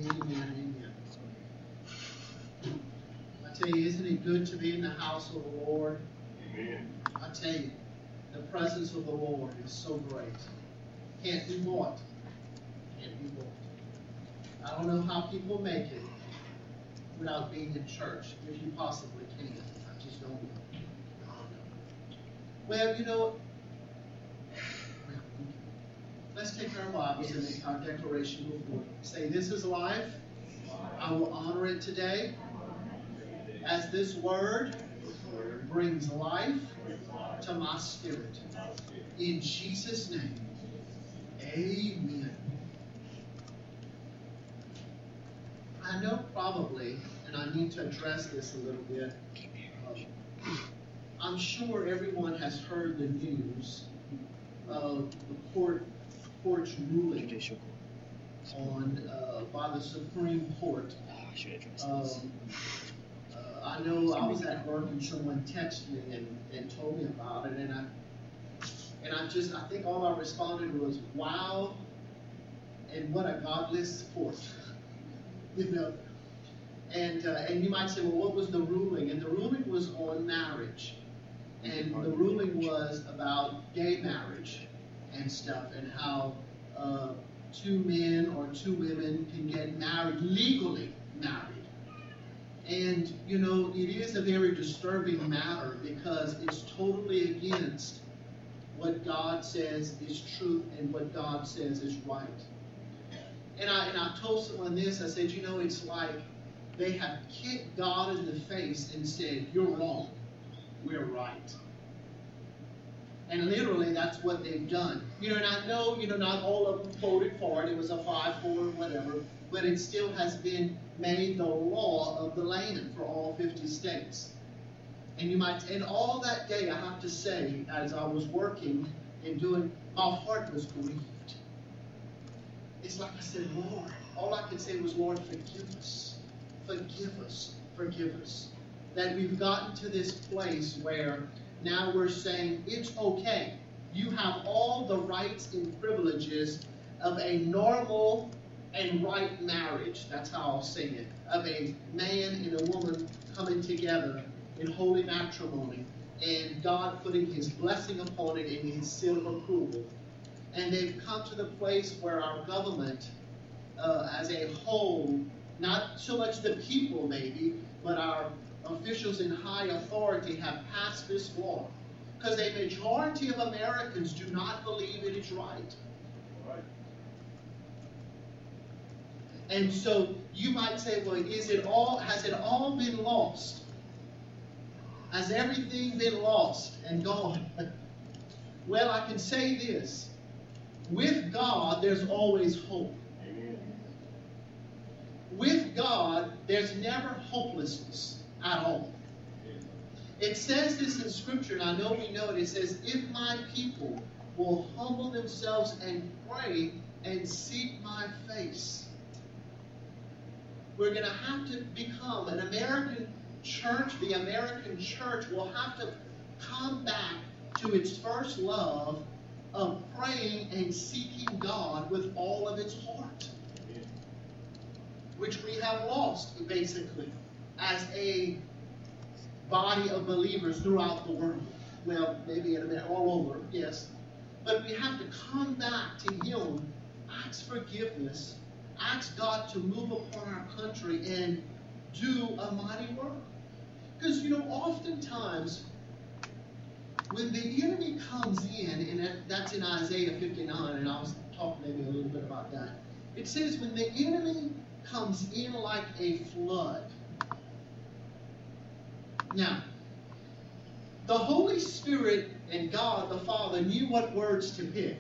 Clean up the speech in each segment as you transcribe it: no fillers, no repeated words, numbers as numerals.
Amen. I tell you, isn't it good to be in the house of the Lord? Amen. I tell you, the presence of the Lord is so great. Can't be bought. Can't be bought. I don't know how people make it without being in church, if you possibly can. I just don't know. I don't know. Well, you know, let's take our Bibles and make our declaration before. Say, this is life. I will honor it today, as this word brings life to my spirit. In Jesus' name, amen. I know probably, and I need to address this a little bit, I'm sure everyone has heard the news of the court's ruling on by the Supreme Court. I know I was at work and someone texted me and told me about it, and I think all I responded was, wow, and what a godless court. You know, and you might say, well, what was the ruling? And the ruling was on marriage, and the ruling was about gay marriage and stuff, and how two men or two women can get married, legally married. And, you know, it is a very disturbing matter because it's totally against what God says is truth and what God says is right. And I told someone this, I said, you know, it's like they have kicked God in the face and said, you're wrong, we're right. And literally that's what they've done. You know, and I know, you know, not all of them voted for it, it was a 5-4 or whatever, but it still has been made the law of the land for all 50 states. And you might, and all that day, I have to say, as I was working and doing, my heart was grieved. It's like I said, Lord, all I could say was, Lord, forgive us, forgive us, forgive us. That we've gotten to this place where now we're saying it's okay. You have all the rights and privileges of a normal and right marriage. That's how I'll say it. Of a man and a woman coming together in holy matrimony, and God putting His blessing upon it and His seal of approval. And they've come to the place where our government, as a whole, not so much the people maybe, but our officials in high authority have passed this law. Because a majority of Americans do not believe it is right. And so you might say, well, has it all been lost? Has everything been lost and gone? Well, I can say this. With God, there's always hope. Amen. With God, there's never hopelessness at all. It says this in Scripture, and I know we know it. It says, if my people will humble themselves and pray and seek my face. We're going to have to become an American church. The American church will have to come back to its first love of praying and seeking God with all of its heart, which we have lost, basically, as a body of believers throughout the world. Well, maybe in America, all over, yes. But we have to come back to Him, ask forgiveness, ask God to move upon our country and do a mighty work. Because, you know, oftentimes, when the enemy comes in, and that's in Isaiah 59, and I was talking maybe a little bit about that. It says, when the enemy comes in like a flood. Now, the Holy Spirit and God the Father knew what words to pick.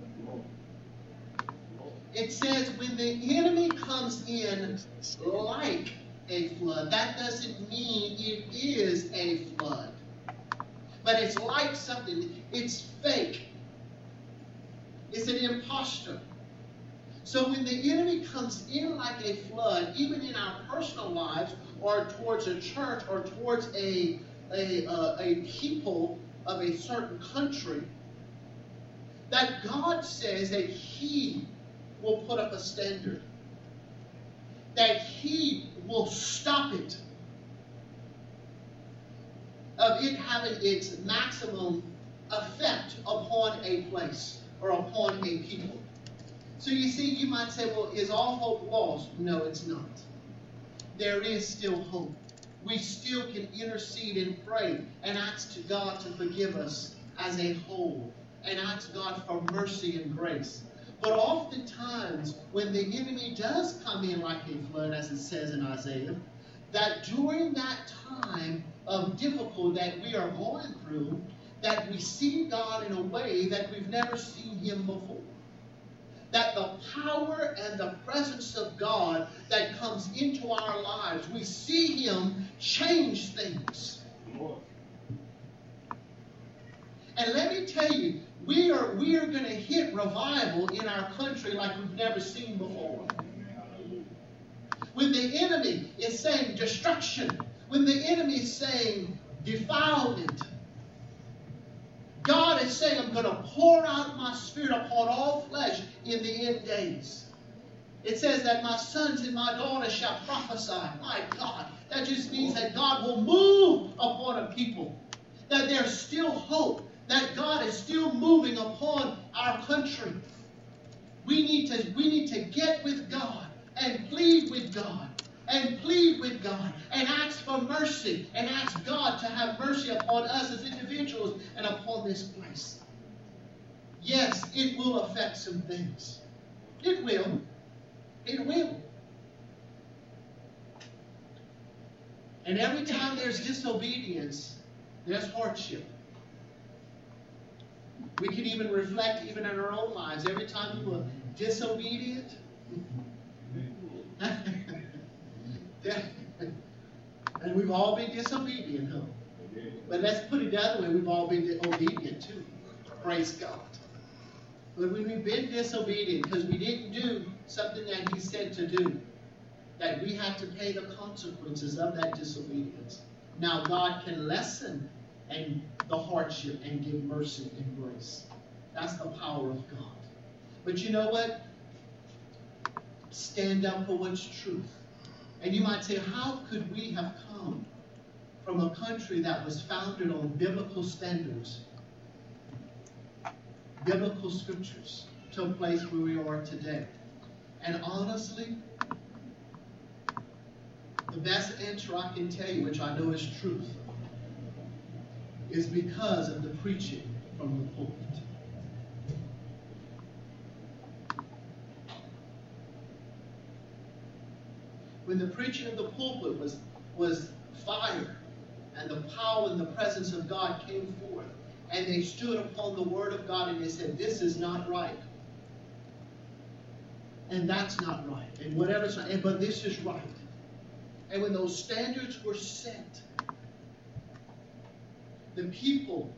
It says, when the enemy comes in like a flood, that doesn't mean it is a flood. But it's like something. It's fake. It's an impostor. So when the enemy comes in like a flood, even in our personal lives, or towards a church, or towards a people of a certain country, that God says that He will put up a standard. that He will stop it, of it having its maximum effect upon a place or upon a people. So you see, you might say, well, is all hope lost? No, it's not. There is still hope. We still can intercede and pray and ask to God to forgive us as a whole and ask God for mercy and grace. But oftentimes, when the enemy does come in like a flood, as it says in Isaiah, that during that time of difficulty that we are going through, that we see God in a way that we've never seen Him before. That the power and the presence of God that comes into our lives, we see Him change things. And let me tell you, we are going to hit revival in our country like we've never seen before. When the enemy is saying destruction, when the enemy is saying defilement, God is saying, I'm going to pour out my Spirit upon all flesh in the end days. It says that my sons and my daughters shall prophesy. My God, that just means that God will move upon a people. That there's still hope. That God is still moving upon our country. We need to get with God and plead with God. And plead with God and ask for mercy and ask God to have mercy upon us as individuals and upon this place. Yes, it will affect some things. It will. It will. And every time there's disobedience, there's hardship. We can even reflect even in our own lives. Every time we were disobedient, and we've all been disobedient, huh? But let's put it the other way. We've all been obedient too. Praise God. But when we've been disobedient because we didn't do something that He said to do, that we have to pay the consequences of that disobedience. Now God can lessen and the hardship and give mercy and grace. That's the power of God. But you know what? Stand up for what's truth. And you might say, how could we have come from a country that was founded on biblical standards, biblical scriptures, to a place where we are today? And honestly, the best answer I can tell you, which I know is truth, is because of the preaching from the pulpit. When the preaching of the pulpit was fire, and the power and the presence of God came forth, and they stood upon the word of God and they said, this is not right. And that's not right. And whatever's not, but this is right. And when those standards were set, the people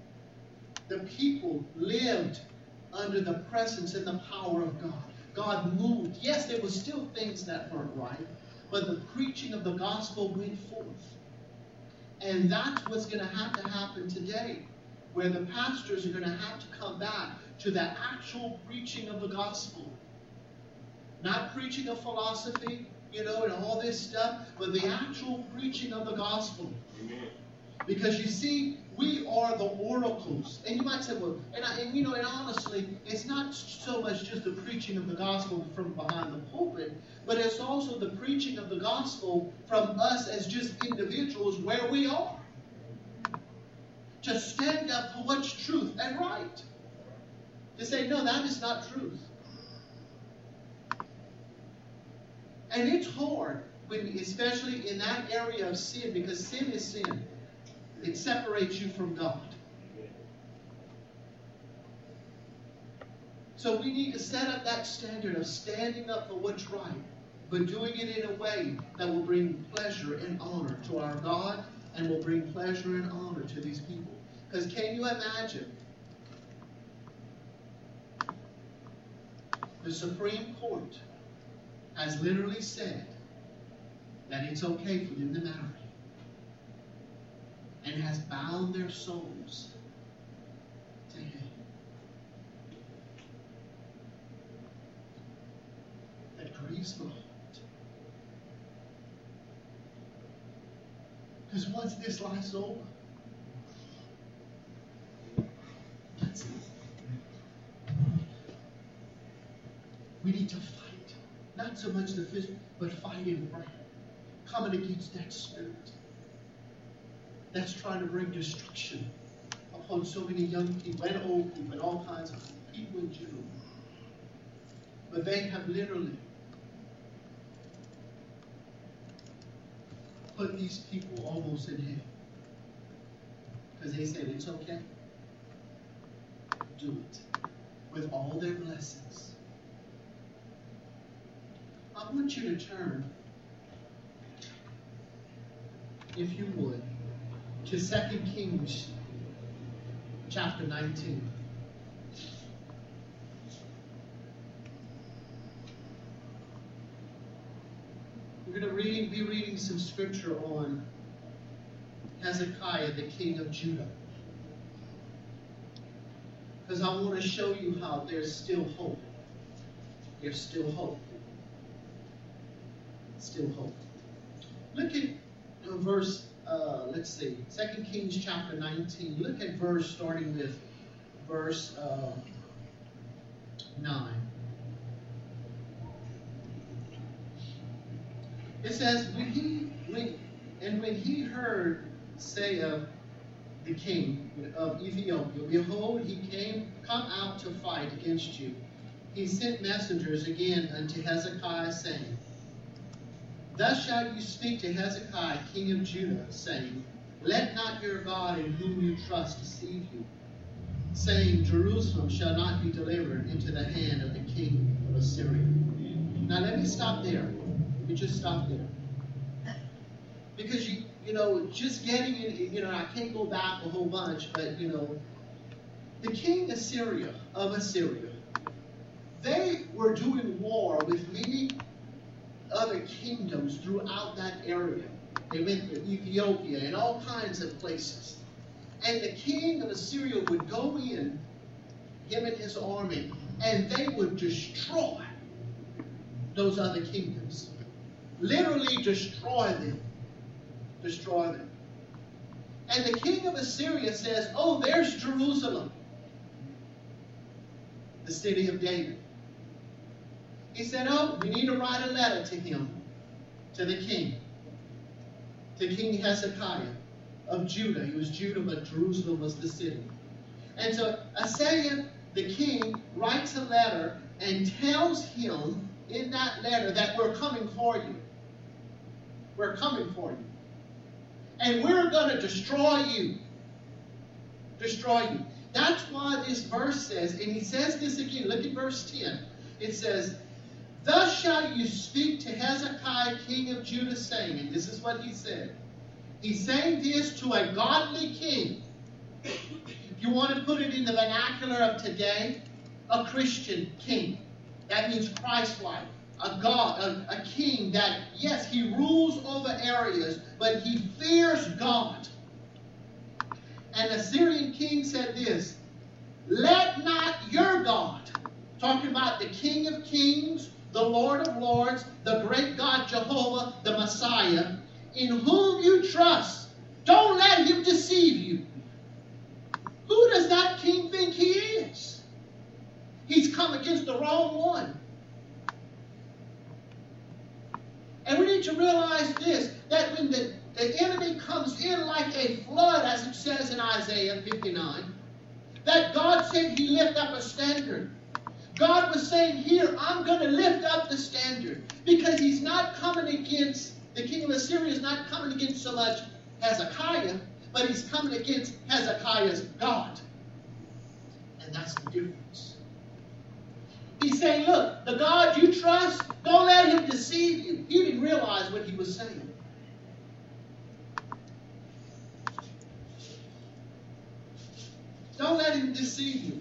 lived under the presence and the power of God. God moved. Yes, there were still things that weren't right, but the preaching of the gospel went forth. And that's what's going to happen today, where the pastors are going to have to come back to the actual preaching of the gospel. Not preaching of philosophy, and all this stuff, but the actual preaching of the gospel. Amen. Because you see, we are the oracles. And you might say, well, and honestly, it's not so much just the preaching of the gospel from behind the pulpit, but it's also the preaching of the gospel from us as just individuals where we are. To stand up for what's truth and right. To say, no, that is not truth. And it's hard, especially in that area of sin, because sin is sin. It separates you from God. So we need to set up that standard of standing up for what's right, but doing it in a way that will bring pleasure and honor to our God and will bring pleasure and honor to these people. Because can you imagine the Supreme Court has literally said that it's okay for them to marry, and has bound their souls to Him. That grieves my heart. Because once this life's over, that's it. We need to fight. Not so much the physical, but fight in prayer. Coming against that spirit that's trying to bring destruction upon so many young people and old people and all kinds of people in general. But they have literally put these people almost in hell. Because they said, it's okay. Do it. With all their blessings. I want you to turn, if you would, to 2 Kings chapter 19. We're going to be reading some scripture on Hezekiah, the king of Judah. Because I want to show you how there's still hope. There's still hope. Still hope. Look at verse, let's see, 2 Kings chapter 19. Look at verse, starting with verse 9. It says, when he heard say of the king of Ethiopia, behold, he come out to fight against you. He sent messengers again unto Hezekiah, saying, thus shall you speak to Hezekiah, king of Judah, saying, let not your God in whom you trust deceive you, saying, Jerusalem shall not be delivered into the hand of the king of Assyria. Now let me stop there. You just stop there. Because, you know, just getting in, I can't go back a whole bunch, but, the king of Assyria, they were doing war with many other kingdoms throughout that area. They went to Ethiopia and all kinds of places. And the king of Assyria would go in, him and his army, and they would destroy those other kingdoms. Literally destroy them. Destroy them. And the king of Assyria says, oh, there's Jerusalem, the city of David. He said, oh, we need to write a letter to him, to the king, to King Hezekiah of Judah. He was Judah, but Jerusalem was the city. And so Isaiah, the king, writes a letter and tells him in that letter that we're coming for you. We're coming for you. And we're going to destroy you. Destroy you. That's why this verse says, and he says this again, look at verse 10. It says, thus shall you speak to Hezekiah, king of Judah, saying, and this is what he said. He's saying this to a godly king. If you want to put it in the vernacular of today, a Christian king. That means Christ-like. A king that, yes, he rules over areas, but he fears God. And the Assyrian king said this, let not your God, talking about the King of Kings, the Lord of Lords, the great God Jehovah, the Messiah, in whom you trust, don't let him deceive you. Who does that king think he is? He's come against the wrong one. And we need to realize this, that when the enemy comes in like a flood, as it says in Isaiah 59, that God said he lift up a standard. God was saying here, I'm going to lift up the standard. Because he's not coming against, the king of Assyria is not coming against so much Hezekiah, but he's coming against Hezekiah's God. And that's the difference. He's saying, look, the God you trust, don't let him deceive you. He didn't realize what he was saying. Don't let him deceive you.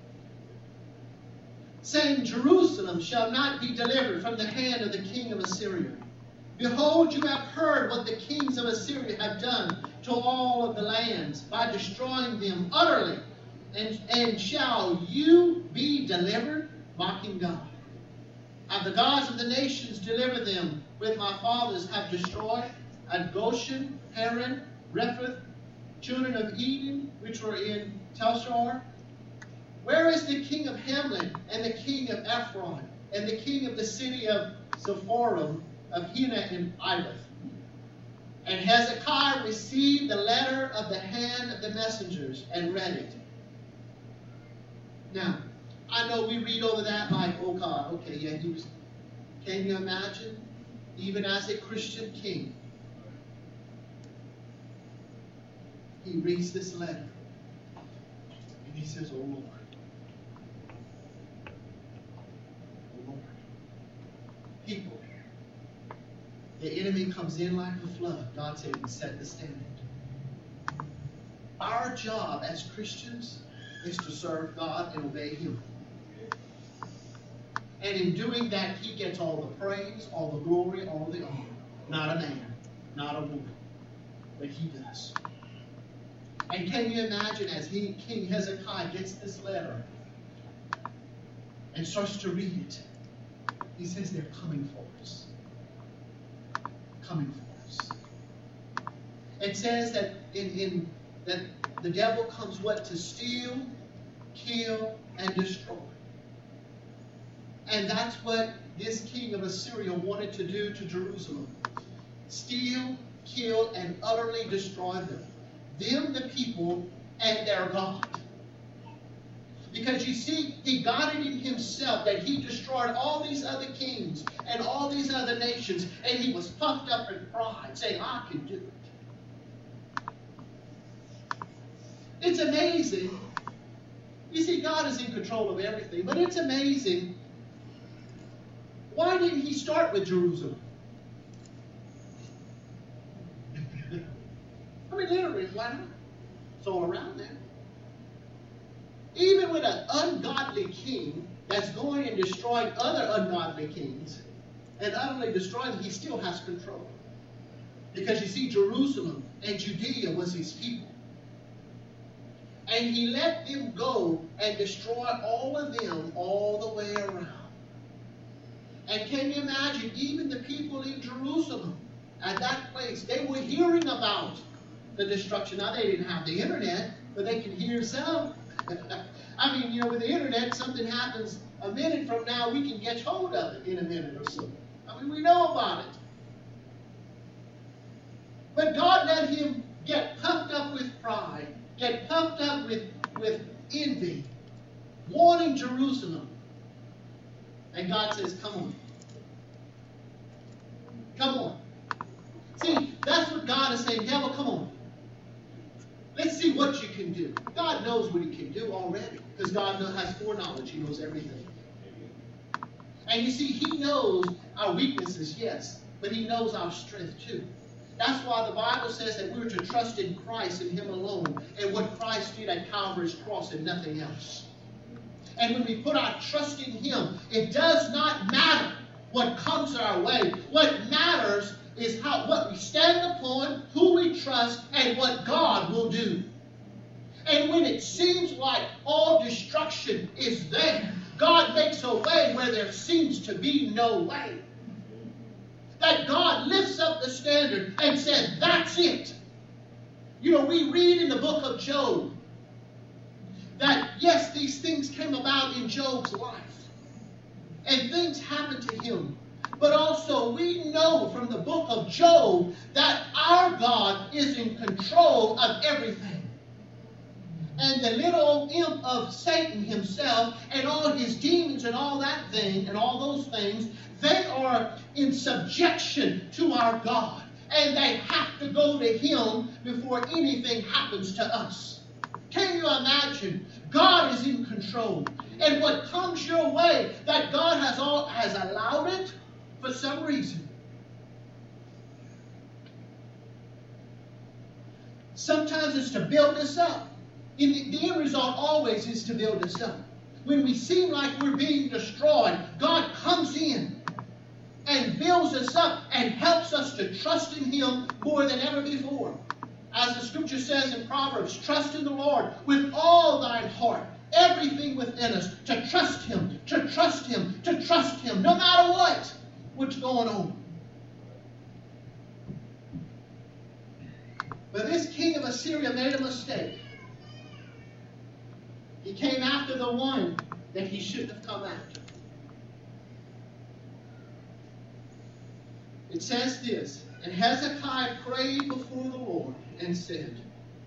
Saying, Jerusalem shall not be delivered from the hand of the king of Assyria. Behold, you have heard what the kings of Assyria have done to all of the lands by destroying them utterly. And shall you be delivered? Mocking God. Have the gods of the nations delivered them with my fathers have destroyed? at Goshen, Haran, Rephath, children of Eden, which were in Telshar? Where is the king of Hamlin, and the king of Ephron, and the king of the city of Sephorim, of Hena and Ivath? And Hezekiah received the letter of the hand of the messengers and read it. Now, I know we read over that like, oh God, okay, yeah, he was. Can you imagine? Even as a Christian king, he reads this letter and he says, oh Lord. Oh Lord. People, the enemy comes in like a flood. God said he set the standard. Our job as Christians is to serve God and obey Him. And in doing that, He gets all the praise, all the glory, all the honor. Not a man, not a woman, but He does. And can you imagine as King Hezekiah gets this letter and starts to read it, he says they're coming for us. Coming for us. It says that that the devil comes what? To steal, kill, and destroy. And that's what this king of Assyria wanted to do to Jerusalem. Steal, kill, and utterly destroy them. Them, the people, and their God. Because you see, he got it in himself that he destroyed all these other kings and all these other nations, and he was puffed up in pride, saying, I can do it. It's amazing. You see, God is in control of everything, but it's amazing. Why didn't he start with Jerusalem? I mean, literally, why not? It's all around there. Even with an ungodly king that's going and destroying other ungodly kings and utterly destroying them, he still has control. Because you see, Jerusalem and Judea was his people. And he let them go and destroy all of them all the way around. And can you imagine, even the people in Jerusalem, at that place, they were hearing about the destruction. Now, they didn't have the internet, but they could hear some. I mean, with the internet, something happens a minute from now, we can get hold of it in a minute or so. I mean, we know about it. But God let him get puffed up with pride, get puffed up with envy, wanting Jerusalem. And God says, come on. Come on. See, that's what God is saying. Devil, come on. Let's see what you can do. God knows what he can do already. Because God has foreknowledge. He knows everything. And you see, he knows our weaknesses, yes. But he knows our strength too. That's why the Bible says that we're to trust in Christ and him alone. And what Christ did at Calvary's cross and nothing else. And when we put our trust in him, it does not matter what comes our way. What matters is what we stand upon, who we trust, and what God will do. And when it seems like all destruction is there, God makes a way where there seems to be no way. That God lifts up the standard and said, that's it. We read in the book of Job that, yes, these things came about in Job's life. And things happened to him. But also, we know from the book of Job that our God is in control of everything. And the little imp of Satan himself and all his demons and all that thing and all those things, they are in subjection to our God. And they have to go to him before anything happens to us. Can you imagine? God is in control. And what comes your way, that God has allowed it for some reason. Sometimes it's to build us up. The end result always is to build us up. When we seem like we're being destroyed, God comes in and builds us up and helps us to trust in him more than ever before. As the scripture says in Proverbs, trust in the Lord with all thine heart, everything within us, to trust him, to trust him, to trust him, no matter what's going on. Assyria made a mistake. He came after the one that he shouldn't have come after. It says this, and Hezekiah prayed before the Lord and said,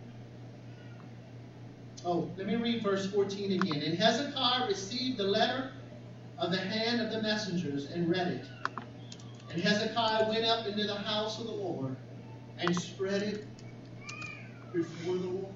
let me read verse 14 again. And Hezekiah received the letter of the hand of the messengers and read it. And Hezekiah went up into the house of the Lord and spread it before the Lord.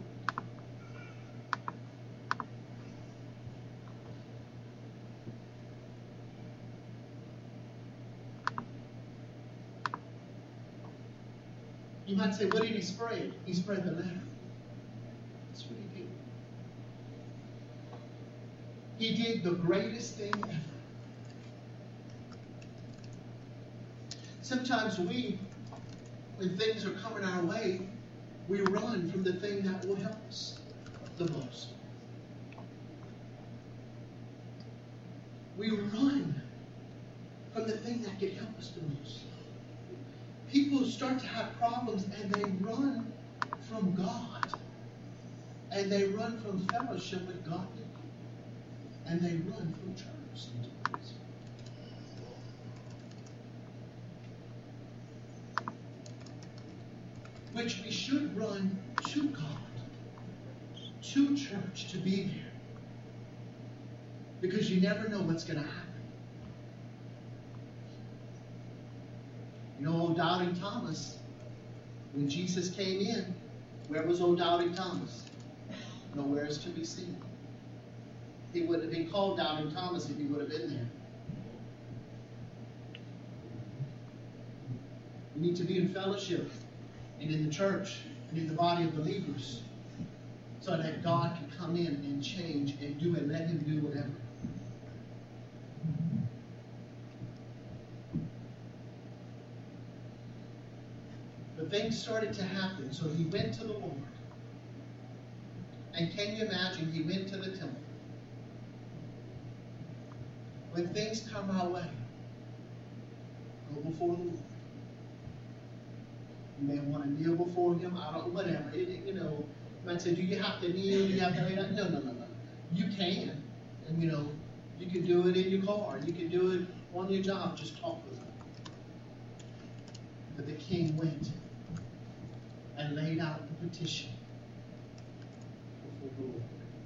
You might say, what did he spread? He spread the letter. That's what he did. He did the greatest thing ever. Sometimes when things are coming our way, we run from the thing that will help us the most. We run from the thing that can help us the most. People start to have problems and they run from God. And they run from fellowship with God. And they run from church sometimes. Which we should run to God, to church, to be there. Because you never know what's going to happen. You know, old Doubting Thomas, when Jesus came in, where was old Doubting Thomas? Nowhere is to be seen. He wouldn't have been called Doubting Thomas if he would have been there. We need to be in fellowship and in the church and in the body of believers so that God can come in and change and do and let him do whatever. But things started to happen, so he went to the Lord. And can you imagine, he went to the temple. When things come our way, go before the Lord. You may want to kneel before him, whatever. You might say, do you have to kneel? Do you have to lay down? No. You can. And you can do it in your car. You can do it on your job. Just talk with him. But the king went and laid out the petition before the Lord.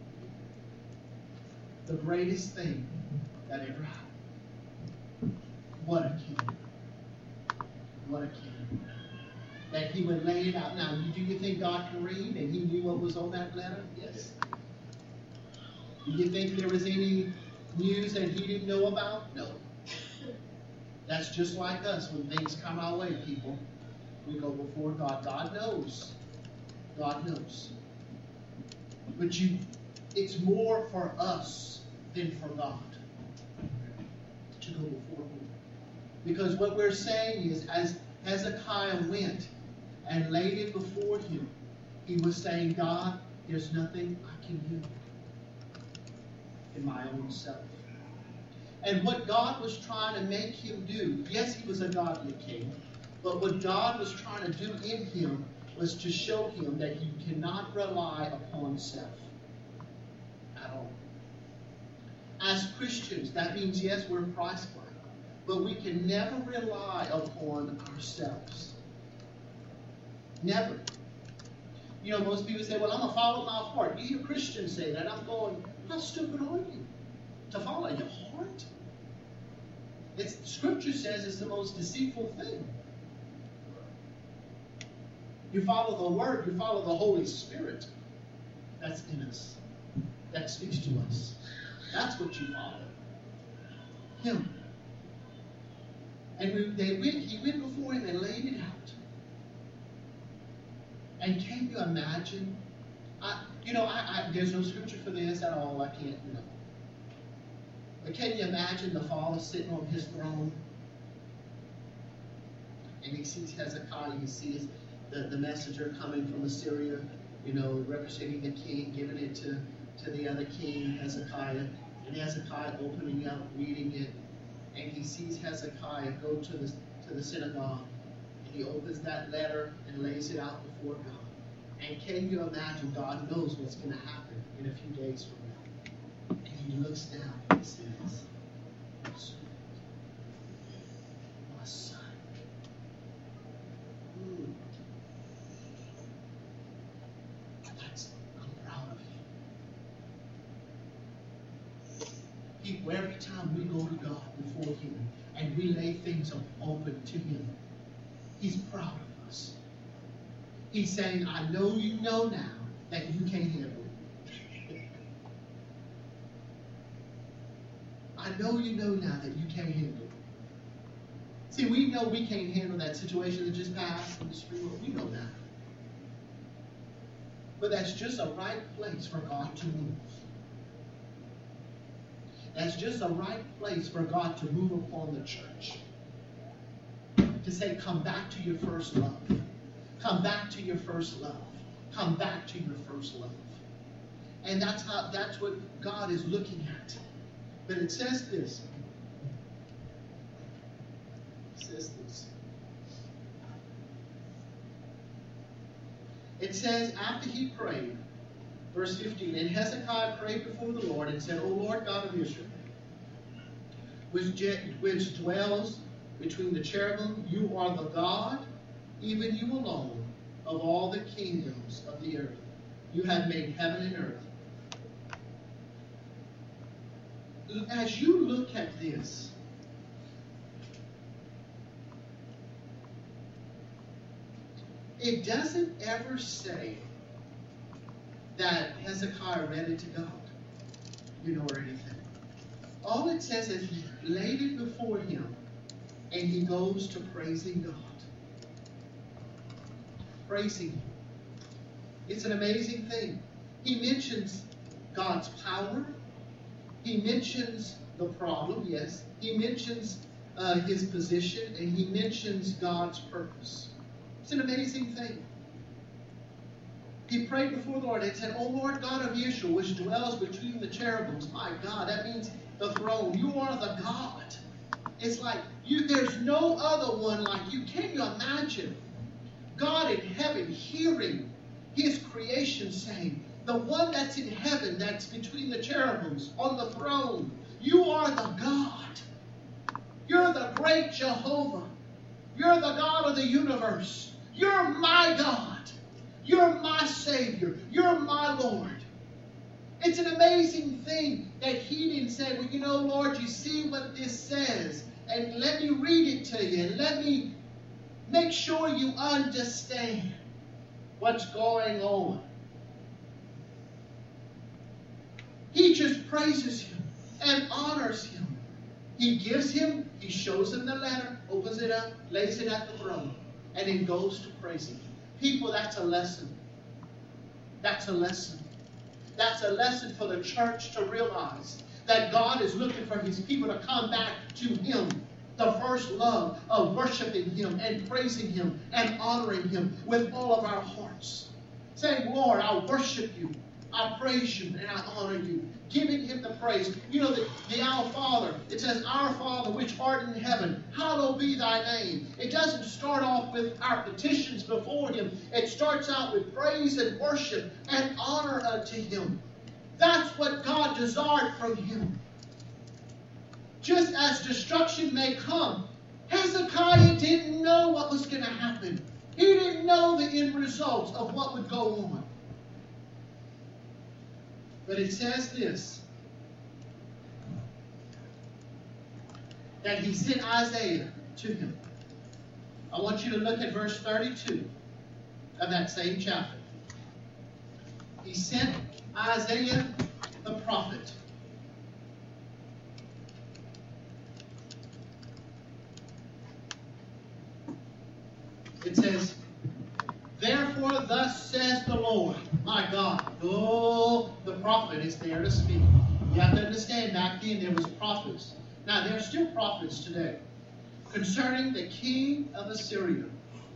The greatest thing that ever happened. What a king. What a king. That he would lay it out. Now, do you think God can read and he knew what was on that letter? Yes. Do you think there was any news that he didn't know about? No. That's just like us when things come our way, people. We go before God. God knows. God knows. But it's more for us than for God to go before him. Because what we're saying is, as Hezekiah went and laid it before him, he was saying, God, there's nothing I can do in my own self. And what God was trying to make him do, yes, he was a godly king, but what God was trying to do in him was to show him that you cannot rely upon self at all. As Christians, that means, yes, we're Christ-like, but we can never rely upon ourselves. Never. Most people say, well, I'm going to follow my heart. You hear Christians say that. I'm going, how stupid are you to follow your heart? Scripture says it's the most deceitful thing. You follow the Word, you follow the Holy Spirit. That's in us. That speaks to us. That's what you follow. Him. And he went before him and laid it out. And can you imagine? There's no scripture for this at all. I can't, But can you imagine the father sitting on his throne? And he sees Hezekiah, he sees the messenger coming from Assyria, representing the king, giving it to the other king, Hezekiah. And Hezekiah opening up, reading it. And he sees Hezekiah go to the synagogue. And he opens that letter and lays it out before God. And can you imagine God knows what's going to happen in a few days from now? And he looks down and he says, my son. I'm proud of you. Every time we go to God before him and we lay things open to him, he's proud of us. He's saying, I know you know now that you can't handle it. I know you know now that you can't handle it. See, we know we can't handle that situation that just passed in the street. We know that. But that's just a right place for God to move. That's just a right place for God to move upon the church. To say, come back to your first love. Come back to your first love. Come back to your first love. And that's what God is looking at. But it says this. It says, after he prayed, verse 15, and Hezekiah prayed before the Lord and said, O Lord God of Israel, which dwells between the cherubim, you are the God, even you alone, of all the kingdoms of the earth. You have made heaven and earth. As you look at this, it doesn't ever say that Hezekiah read it to God, or anything. All it says is he laid it before him and he goes to praising God. Praising him. It's an amazing thing. He mentions God's power. He mentions the problem, yes. He mentions his position, and he mentions God's purpose. It's an amazing thing. He prayed before the Lord and said, O Lord God of Israel, which dwells between the cherubims. My God, that means the throne. You are the God. It's like, there's no other one like you. Can you imagine God in heaven hearing his creation saying, the one that's in heaven, that's between the cherubims, on the throne, you are the God. You're the great Jehovah. You're the God of the universe. You're my God. You're my Savior. You're my Lord. It's an amazing thing that he didn't say, well, Lord, you see what this says, and let me read it to you, and let me make sure you understand what's going on. He just praises him and honors him. He shows him the letter, opens it up, lays it at the throne, and then goes to praising him. People, that's a lesson. That's a lesson. That's a lesson for the church to realize that God is looking for his people to come back to him. The first love of worshiping him and praising him and honoring him with all of our hearts. Saying, Lord, I worship you. I praise you and I honor you. Giving him the praise. The Our Father, it says, Our Father which art in heaven, hallowed be thy name. It doesn't start off with our petitions before him. It starts out with praise and worship and honor unto him. That's what God desired from him. Just as destruction may come, Hezekiah didn't know what was going to happen. He didn't know the end results of what would go on. But it says this, that he sent Isaiah to him. I want you to look at verse 32 of that same chapter. He sent Isaiah the prophet. It says, therefore thus says the Lord, my God. Oh, the prophet is there to speak. You have to understand, back then there was prophets. Now there are still prophets today. Concerning the king of Assyria.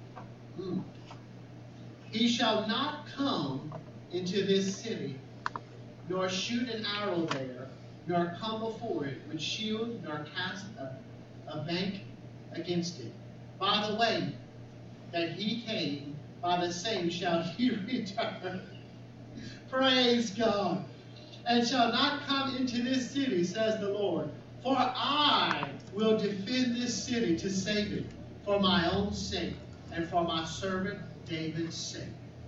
He shall not come into this city, nor shoot an arrow there, nor come before it with shield, nor cast a bank against it. By the way that he came by the same shall he return. Praise God. And shall not come into this city, says the Lord. For I will defend this city to save it for my own sake and for my servant David's sake.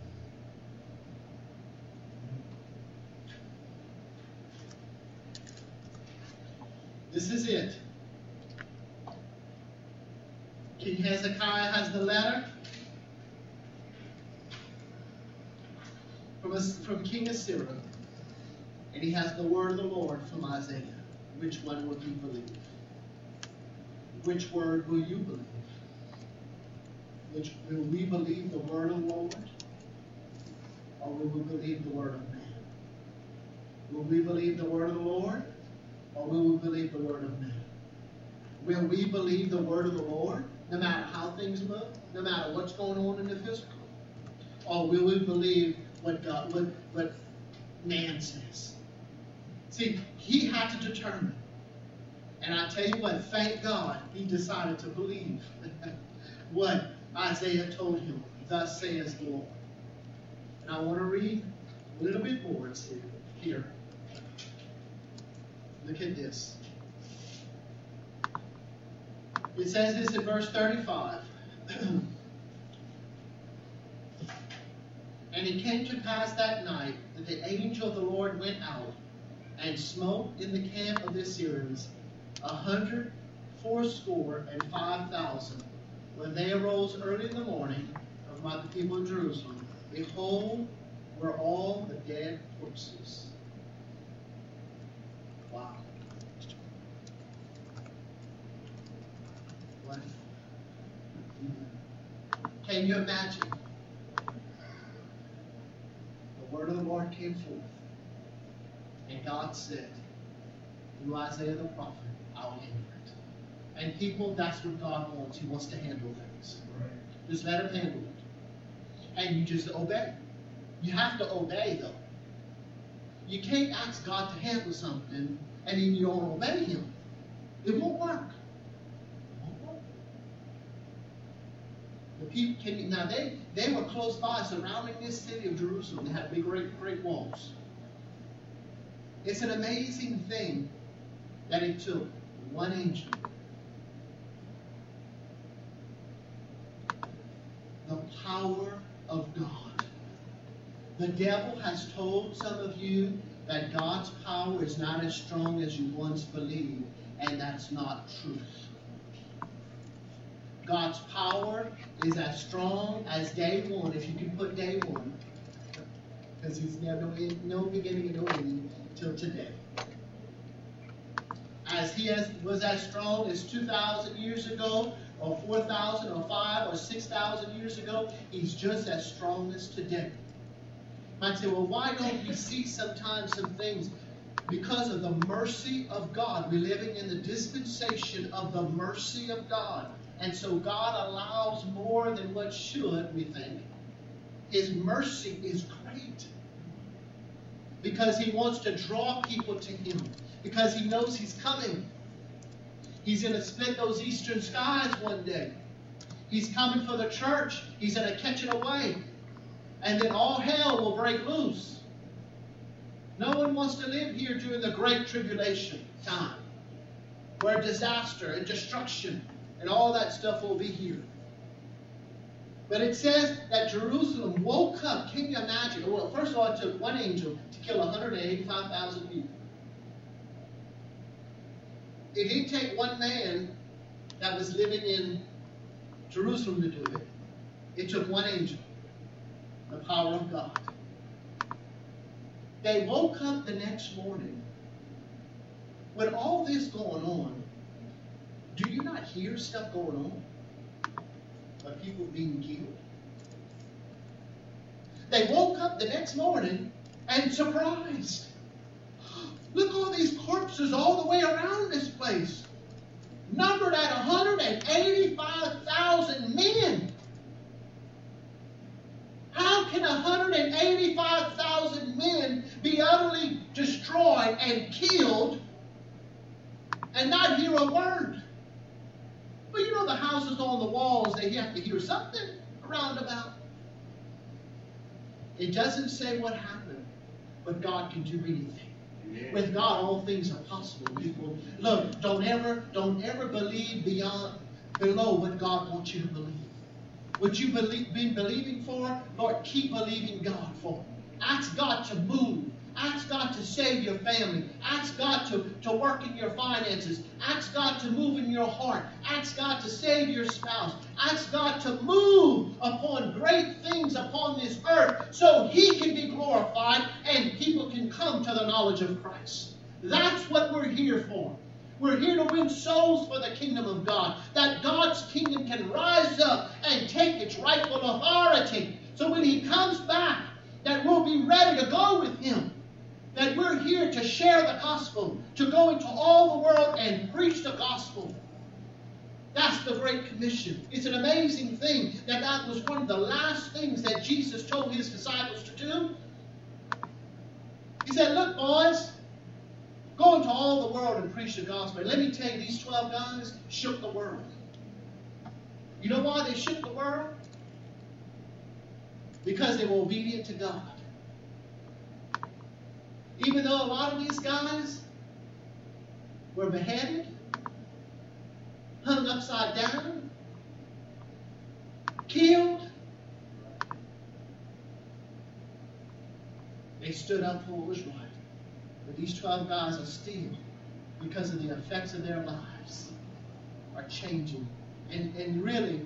This is it. King Hezekiah has the letter from King Assyria. And he has the word of the Lord from Isaiah. Which one will you believe? Which word will you believe? Will we believe the word of the Lord? Or will we believe the word of man? Will we believe the word of the Lord? Or will we believe the word of man? Will we believe the word of the Lord, no matter how things look, no matter what's going on in the physical? Or will we believe what man says? See, he had to determine. And I tell you what, thank God he decided to believe what Isaiah told him. Thus says the Lord. And I want to read a little bit more here. Look at this. It says this in verse 35. And it came to pass that night that the angel of the Lord went out and smote in the camp of the Assyrians 185,000. When they arose early in the morning of the people of Jerusalem, behold, were all the dead corpses. Wow. What? Can you imagine? The word of the Lord came forth. And God said, through Isaiah the prophet, I'll handle it. And people, that's what God wants. He wants to handle things. Right. Just let him handle it. And you just obey. You have to obey, though. You can't ask God to handle something and then you don't obey him. It won't work. It won't work. The people now they were close by, surrounding this city of Jerusalem. They had big, great walls. It's an amazing thing that it took one angel. The power of God. The devil has told some of you that God's power is not as strong as you once believed, and that's not truth. God's power is as strong as day one, if you can put day one, because he's never no beginning and no ending till today. As he was as strong as 2,000 years ago, or 4,000, or 5,000, or 6,000 years ago, he's just as strong as today. You might say, well, why don't we see sometimes some things? Because of the mercy of God. We're living in the dispensation of the mercy of God. And so God allows more than what should, we think. His mercy is great. Because he wants to draw people to him. Because he knows he's coming. He's going to split those eastern skies one day. He's coming for the church. He's going to catch it away. And then all hell will break loose. No one wants to live here during the great tribulation time, where disaster and destruction and all that stuff will be here. But it says that Jerusalem woke up. Can you imagine? Well, first of all, it took one angel to kill 185,000 people. It didn't take one man that was living in Jerusalem to do it. It took one angel. The power of God. They woke up the next morning. With all this going on, do you not hear stuff going on? Of people being killed. They woke up the next morning and surprised. Look, all these corpses all the way around this place. Numbered at 185,000 men. How can 185,000 men be utterly destroyed and killed and not hear a word? Well, you know the houses on the walls, they have to hear something around about. It doesn't say what happened, but God can do anything. Amen. With God, all things are possible, people. Look, don't ever believe below what God wants you to believe. What you've been believing for, Lord, keep believing God for. Ask God to move. Ask God to save your family. Ask God to work in your finances. Ask God to move in your heart. Ask God to save your spouse. Ask God to move upon great things upon this earth so He can be glorified and people can come to the knowledge of Christ. That's what we're here for. We're here to win souls for the kingdom of God, that God's kingdom can rise up and take its rightful authority. So when He comes back, that we'll be ready to go with Him. That we're here to share the gospel, to go into all the world and preach the gospel. That's the Great Commission. It's an amazing thing that was one of the last things that Jesus told His disciples to do. He said, look, boys, go into all the world and preach the gospel. And let me tell you, these 12 guys shook the world. You know why they shook the world? Because they were obedient to God. Even though a lot of these guys were beheaded, hung upside down, killed, they stood up for what was right. But these 12 guys are still, because of the effects of their lives, are changing. And really,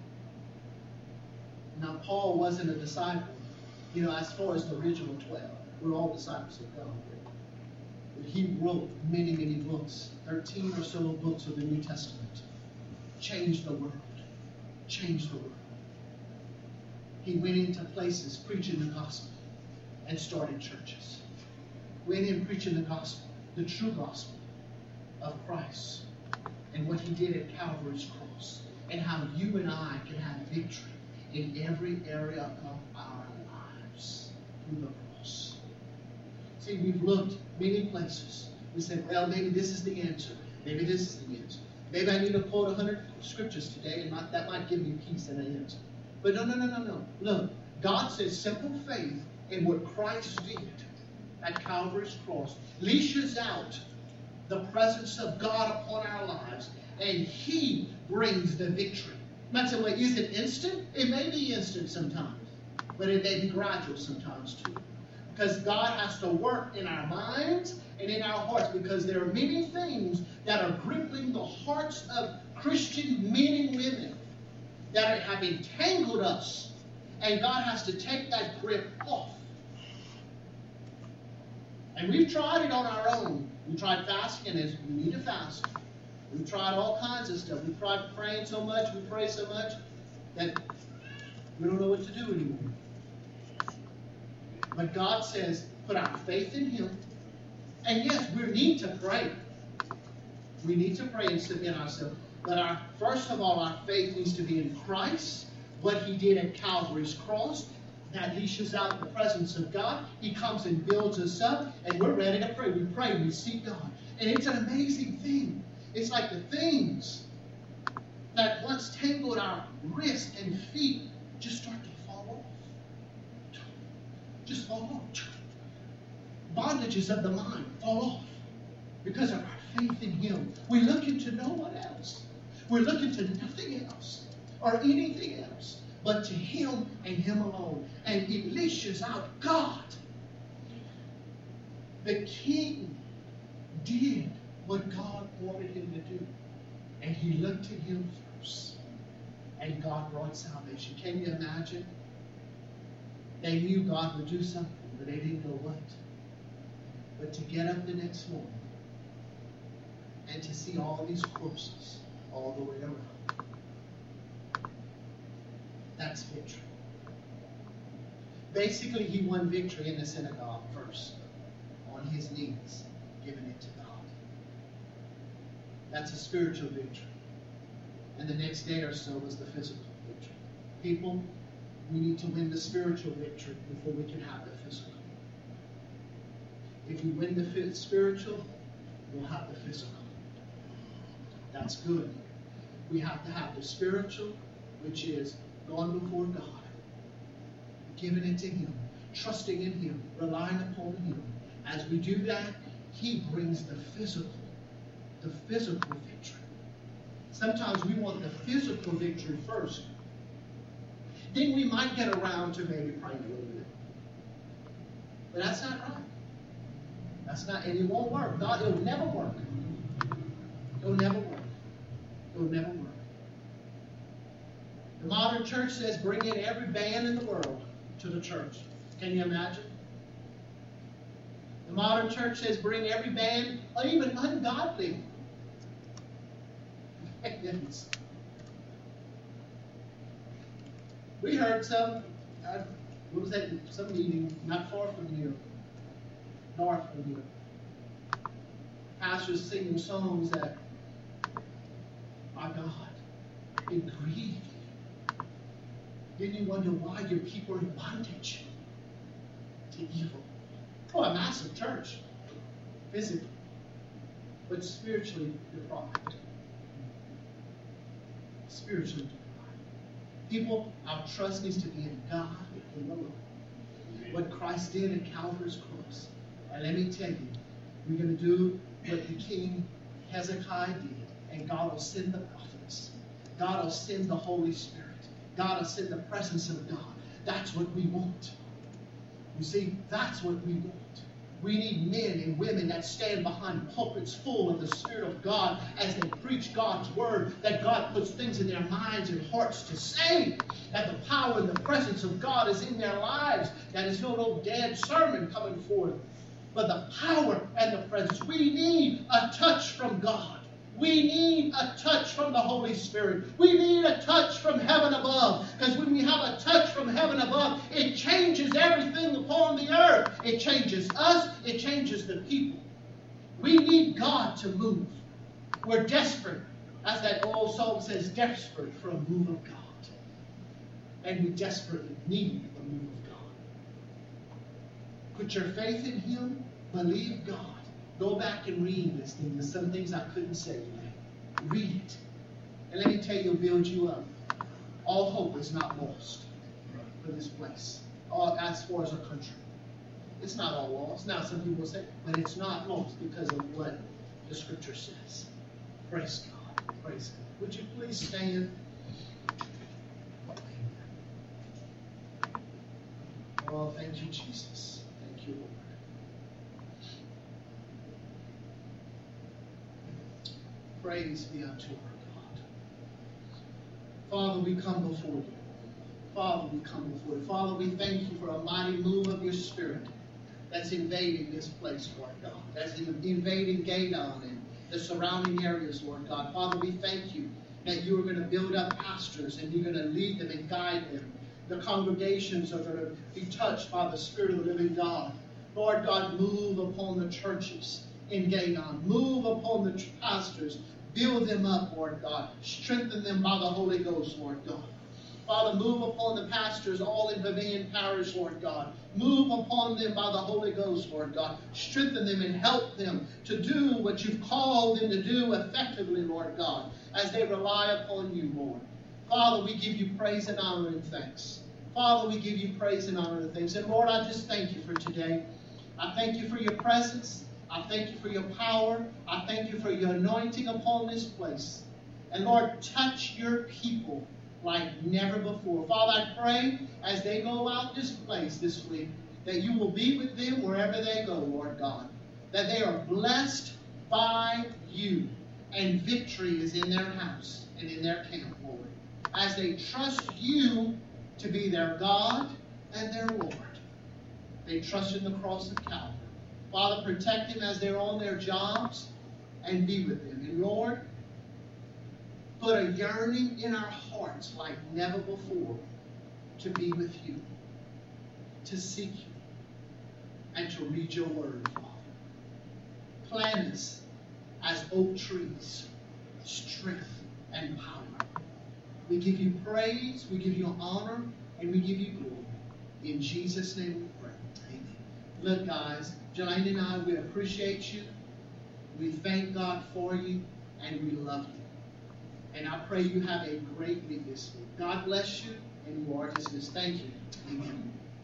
now Paul wasn't a disciple, as far as the original 12. We're all disciples of God. But he wrote many, many books, 13 or so books of the New Testament. Changed the world. Changed the world. He went into places preaching the gospel and started churches. Went in preaching the gospel, the true gospel of Christ, and what He did at Calvary's cross, and how you and I can have victory in every area of our lives through the cross. See, we've looked many places. We said, well, maybe this is the answer. Maybe this is the answer. Maybe I need to quote 100 scriptures today, and that might give me peace and an answer. But no. Look, God says simple faith in what Christ did at Calvary's cross leashes out the presence of God upon our lives, and He brings the victory. You might say, well, is it instant? It may be instant sometimes, but it may be gradual sometimes too. Because God has to work in our minds and in our hearts, because there are many things that are gripping the hearts of Christian men and women that have entangled us, and God has to take that grip off. And we've tried it on our own. We tried fasting, as we need to fast. We've tried all kinds of stuff. We've tried praying so much, we pray so much, that we don't know what to do anymore. But God says, put our faith in Him. And yes, we need to pray. We need to pray and submit ourselves. But first of all, our faith needs to be in Christ, what He did at Calvary's cross. That leashes out the presence of God. He comes and builds us up, and we're ready to pray. We pray, we seek God. And it's an amazing thing. It's like the things that once tangled our wrists and feet just start to fall off. Just fall off. Bondages of the mind fall off because of our faith in Him. We look into no one else. We're looking to nothing else or anything else but to Him and Him alone. And He leashes out God. The King did what God wanted Him to do. And He looked to Him first. And God brought salvation. Can you imagine? They knew God would do something, but they didn't know what. But to get up the next morning and to see all these corpses all the way around. That's victory. Basically, he won victory in the synagogue first, on his knees, giving it to God. That's a spiritual victory. And the next day or so was the physical victory. People, we need to win the spiritual victory before we can have the physical. If we win the spiritual, we'll have the physical. That's good. We have to have the spiritual, which is going before God, giving it to Him. trusting in Him, relying upon Him. As we do that, He brings the physical victory. Sometimes we want the physical victory first. Then we might get around to maybe praying a little bit. But that's not right. That's not, and it won't work. God, it'll never work. It'll never work. It'll never work. The modern church says bring in every band in the world to the church. Can you imagine? The modern church says bring every band, or even ungodly. We heard some meeting not far from here, north from here. Pastors singing songs that, my God, it grieved you. Then you wonder why your people are in bondage to evil. Oh, a massive church, physically, but spiritually deprived. Spiritually deprived. People, our trust needs to be in God and the Lord. What Christ did at Calvary's cross. And let me tell you, we're going to do what the King Hezekiah did, and God will send the prophets. God will send the Holy Spirit. God will send the presence of God. That's what we want. You see, that's what we want. We need men and women that stand behind pulpits full of the Spirit of God as they preach God's word, that God puts things in their minds and hearts to say, that the power and the presence of God is in their lives, that is no old dead sermon coming forth, but the power and the presence. We need a touch from God. We need a touch from the Holy Spirit. We need a touch from heaven above. Because when we have a touch from heaven above, it changes everything upon the earth. It changes us. It changes the people. We need God to move. We're desperate. As that old song says, desperate for a move of God. And we desperately need a move of God. Put your faith in Him. Believe God. Go back and read this thing. There's some things I couldn't say today. Read it. And let me tell you, it'll build you up. All hope is not lost for this place. As far as a country. It's not all lost. Now some people say, but it's not lost because of what the Scripture says. Praise God. Praise God. Would you please stand? Oh, thank you, Jesus. Thank you, Lord. Praise be unto our God. Father, we come before you. Father, we come before you. Father, we thank you for a mighty move of your Spirit that's invading this place, Lord God. That's invading Gaydon and the surrounding areas, Lord God. Father, we thank you that you are going to build up pastors and you're going to lead them and guide them. The congregations are going to be touched by the Spirit of the living God. Lord God, move upon the churches in Gaydon. Move upon the pastors. Build them up, Lord God. Strengthen them by the Holy Ghost, Lord God. Father, move upon the pastors all in Vivian Parish, Lord God. Move upon them by the Holy Ghost, Lord God. Strengthen them and help them to do what you've called them to do effectively, Lord God, as they rely upon you, Lord. Father, we give you praise and honor and thanks. Father, we give you praise and honor and thanks. And Lord, I just thank you for today. I thank you for your presence. I thank you for your power. I thank you for your anointing upon this place. And Lord, touch your people like never before. Father, I pray as they go out this place this week, that you will be with them wherever they go, Lord God. That they are blessed by you. And victory is in their house and in their camp, Lord. As they trust you to be their God and their Lord. They trust in the cross of Calvary. Father, protect them as they're on their jobs and be with them. And Lord, put a yearning in our hearts like never before to be with you, to seek you, and to read your word, Father. Plant us as oak trees, strength and power. We give you praise, we give you honor, and we give you glory. In Jesus' name we pray. Amen. Look, guys, Jelani and I, we appreciate you. We thank God for you, and we love you. And I pray you have a great week this week. God bless you, and you are dismissed. Thank you. Amen.